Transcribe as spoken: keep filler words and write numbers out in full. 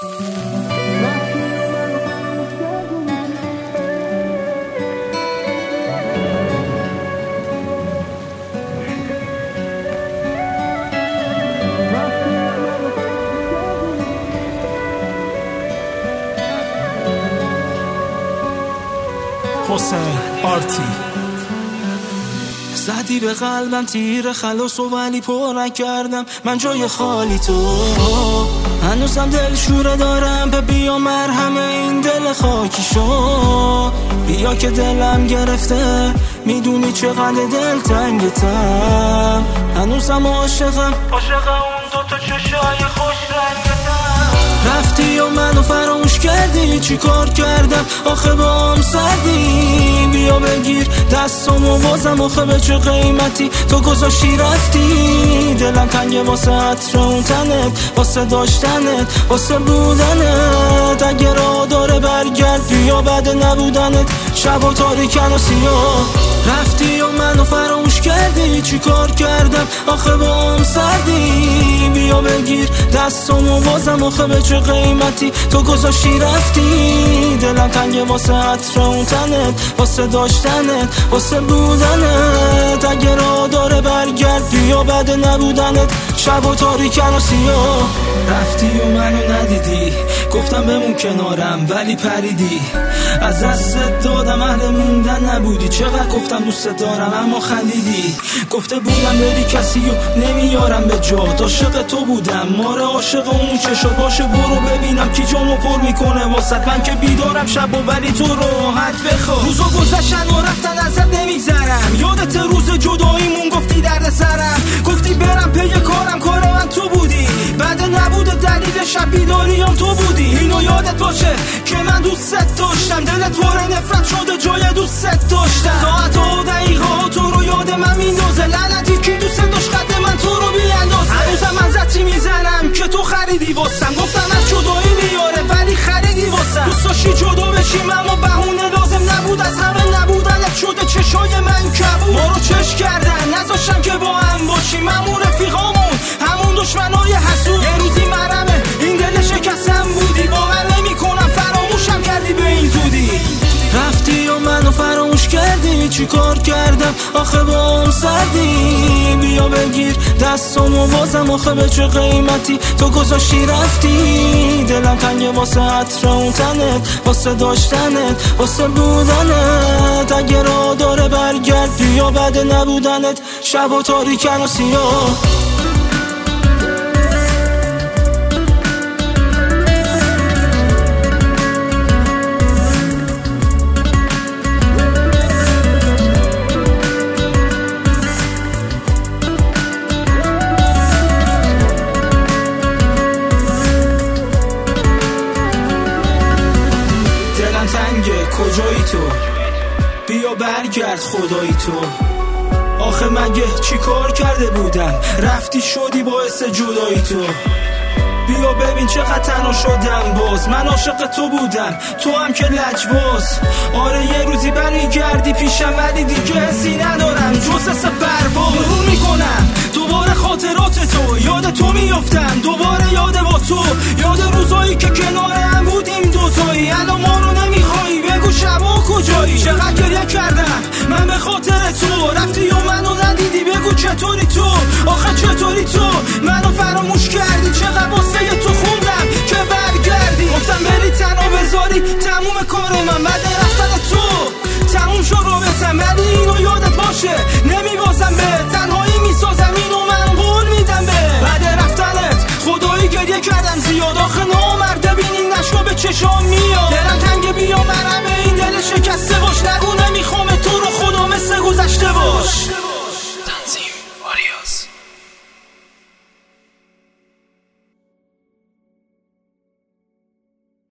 حسین آرتی زدی به قلبم تیر خلاص و ولی پر نکردم من جای خالی تو. هنوزم دل شوره دارم به بیا مرهم این دل خاکی شو. بیا که دلم گرفته میدونی چقدر دل تنگتم. هنوزم عاشقم عاشق اون دوتا چشای خوش رنگتم. رفتی و منو فراموش کردی چی کار کردم آخه با هم سردی. بیا بگیر دستامو بازم آخه به چه قیمتی تو گذاشتی رفتی. دلم تنگه واسه عطر اون تنت واسه داشتنت واسه بودنت. اگه راه داره برگرد بیا بعد نبودنت شب و تاریکن و سیاه. رفتی و منو فراموش کردی چی کار کردم آخه با هم سردی. بیا بگیر دستامو بازم آخه به چه قیمتی تو گذاشتی رفتی. دلم تنگه واسه عطر اون تنت واسه داشتنت واسه بودنت. اگه راه داره برگرد بیا بعد نبودنت شب و تاریکن و سیاه. رفتی و منو ندیدی گفتم بمون کنارم ولی پریدی. از دستت دادم اهل موندن نبودی. چقدر گفتم دوست دارم اما خندیدی. گفته بودم بری کسی و نمیارم به جات. عاشق تو بودم ماره عاشق اون چشا. باشه برو ببینم کی جامو پر میکنه واسط. من که بیدارم شب و ولی تو راحت بخواب. روزا گذشتن و رفتن ازت نمیگذرم. یادت روز جداییمون گفتی درد سرم. گفتی برم پی کارم کار من تو بودی. بعد نبود دلیل شب بیداریم تو بودی. اینو یادت باشه که من دوست داشتم. دلت پر نفرت شده جای دوست داشتم. ساعت و دقیقه تو رو یاد من میندازه. لعنتی کی دوست داشت قد من تو رو بیاندازه. هنوزم من زتی میزنم که تو خریدی واسم. گفتم از جدایی میاره ولی خریدی واسم. دوست داشتی جدا بشیم اما بهونه لازم نبود. از همه نبودنت شده چشای من کبود. ما رو چش کردن نذاشتن که با هم باشیم. همون رفیقامون همون دشمنای حسود. یه روزی مرمه این دل شکستم بودی. باور نمیکنم فراموشم کردی به این زودی. رفتی و منو فراموش کردی چی کار کردم آخه با هم سردی. بیا بگیر دستامو بازم آخه به چه قیمتی تو گذاشتی رفتی. دلم تنگه واسه عطر اون تنت واسه داشتنت واسه بودنت. اگه راه داره برگرد بیا بعد نبودنت شب و تاریکن و سیاه. تنگه کجایی تو بیا برگرد خدایی تو. آخه مگه چی کار کرده بودم رفتی شدی باعث جدایی تو. بیا ببین چقدر تنها شدم باز. من عاشق تو بودم تو هم که لجباز. آره یه روزی برمیگردی پیشم ولی دیگه حسی ندارم جز حس پرواز. مرور میکنم دوباره خاطرات تو. یاد تو میافتم دوباره یاد با تو. یاد روزایی که کنار هم بودیم دوتایی. الان ما رو نمیخوایی بگو شبا کجایی. چقدر گریه کردم من به خاطر تو. رفتی و منو ندیدی بگو چطوری تو. آخه چطوری تو منو فراموش کردی. چقدر واسه تو خوندم که برگردی. گفتم بری تنها بذاری تموم کار من بعد رفتن تو. تموم شو رو بتم ولی اینو یادت باشه نمیبازم به تنهایی میسازم. اینو من قول میدم به بعد رفتنت خدایی گریه کردم زیاد. آخه نامرده بینی نشو به چشام میاد. دلم تنگ بیا مرمه این دل شکسته باش. نگو نمیخوام تو رو خدا مثل گذشته باش.